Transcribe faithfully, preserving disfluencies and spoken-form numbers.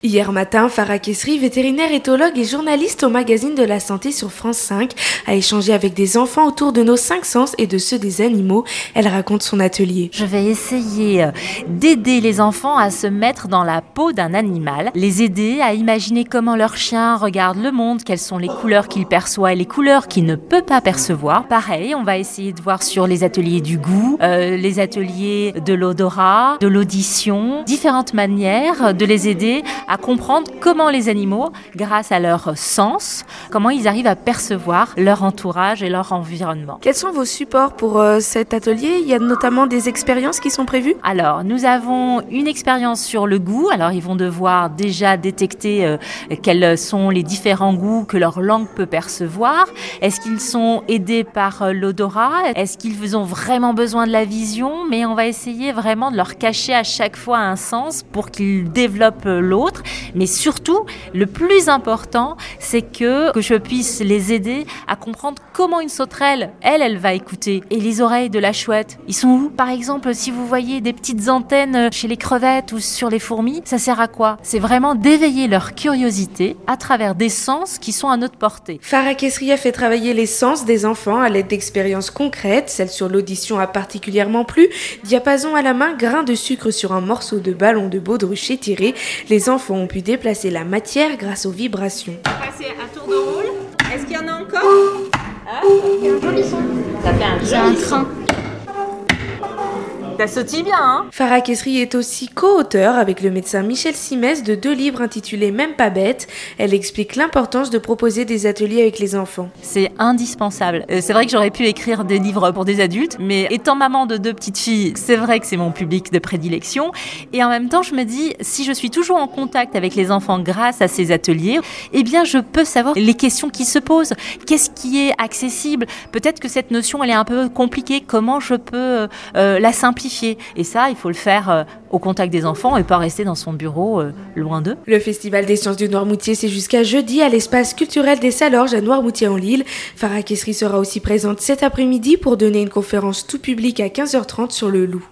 Hier matin, Farah Kessri, vétérinaire éthologue et journaliste au magazine de la santé sur France cinq, a échangé avec des enfants autour de nos cinq sens et de ceux des animaux. Elle raconte son atelier. Je vais essayer d'aider les enfants à se mettre dans la peau d'un animal, les aider à imaginer comment leur chien regarde le monde, quelles sont les couleurs qu'il perçoit et les couleurs qu'il ne peut pas percevoir. Pareil, on va essayer de voir sur les ateliers du goût, euh, les ateliers de l'odorat, de l'audition, différentes manières de les aider à comprendre comment les animaux, grâce à leur sens, comment ils arrivent à percevoir leur entourage et leur environnement. Quels sont vos supports pour euh, cet atelier? Il y a notamment des expériences qui sont prévues? Alors, nous avons une expérience sur le goût. Alors, ils vont devoir déjà détecter euh, quels sont les différents goûts que leur langue peut percevoir. Est-ce qu'ils sont aidés par euh, l'odorat? Est-ce qu'ils ont vraiment besoin de la vision? Mais on va essayer vraiment de leur cacher à chaque fois un sens pour qu'ils développent l'autre. Mais surtout, le plus important, c'est que, que je puisse les aider à comprendre comment une sauterelle, elle, elle va écouter. Et les oreilles de la chouette, ils sont où? Par exemple, si vous voyez des petites antennes chez les crevettes ou sur les fourmis, ça sert à quoi? C'est vraiment d'éveiller leur curiosité à travers des sens qui sont à notre portée. Farah Kessri a fait travailler les sens des enfants à l'aide d'expériences concrètes. Celle sur l'audition a particulièrement plu. Diapason à la main, grain de sucre sur un morceau de ballon de baudruche étiré. Les enfants ont pu déplacer la matière grâce aux vibrations. On va passer à tour de rôle. Est-ce qu'il y en a encore? Ah, Il y a un joli son. ça fait un C'est un joli train. Ça sautille bien, hein? Farah Kessri est aussi co-auteur avec le médecin Michel Simès de deux livres intitulés Même pas bête. Elle explique l'importance de proposer des ateliers avec les enfants. C'est indispensable. Euh, C'est vrai que j'aurais pu écrire des livres pour des adultes, mais étant maman de deux petites filles, c'est vrai que c'est mon public de prédilection. Et en même temps, je me dis, si je suis toujours en contact avec les enfants grâce à ces ateliers, eh bien, je peux savoir les questions qui se posent. Qu'est-ce qui est accessible? Peut-être que cette notion, elle est un peu compliquée. Comment je peux euh, la simplifier? Et ça, il faut le faire euh, au contact des enfants et pas rester dans son bureau euh, loin d'eux. Le Festival des sciences du Noirmoutier, c'est jusqu'à jeudi à l'espace culturel des Salorges à Noirmoutier-en-l'Île. Farah Kessri sera aussi présente cet après-midi pour donner une conférence tout public à quinze heures trente sur le loup.